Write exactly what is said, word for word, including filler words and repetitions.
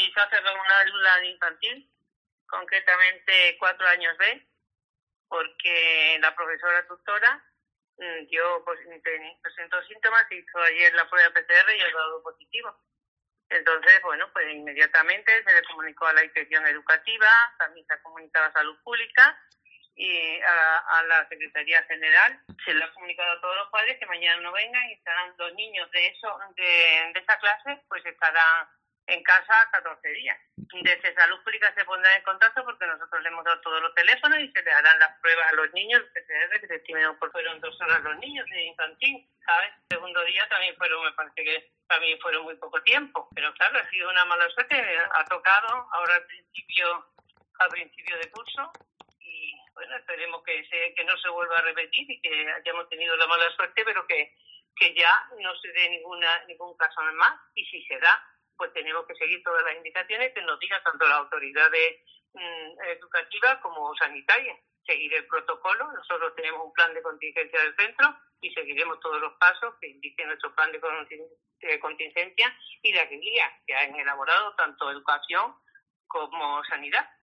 Sí, se ha cerrado una aula de infantil, concretamente cuatro años B, porque la profesora tutora dio, pues, presentó síntomas, hizo ayer la prueba P C R y ha dado positivo. Entonces, bueno, pues inmediatamente se le comunicó a la inspección educativa, también se ha comunicado a Salud Pública y a, a la Secretaría General. Se le ha comunicado a todos los padres que mañana no vengan y estarán los niños de eso de, de esa clase, pues estarán en casa catorce días. Desde Salud Pública se pondrá en contacto porque nosotros le hemos dado todos los teléfonos y se le harán las pruebas a los niños, el P C R, que se estimen por fueron dos horas los niños de infantil, ¿sabes? El segundo día también fueron, me parece que también fueron muy poco tiempo, pero claro, ha sido una mala suerte, ha tocado ahora al principio, al principio de curso y bueno, esperemos que, se, que no se vuelva a repetir y que hayamos tenido la mala suerte, pero que, que ya no se dé ninguna, ningún caso más y si se da, pues tenemos que seguir todas las indicaciones que nos diga tanto la autoridad de, mm, educativa como sanitaria. Seguir el protocolo, nosotros tenemos un plan de contingencia del centro y seguiremos todos los pasos que indique nuestro plan de contingencia y las guías que han elaborado tanto educación como sanidad.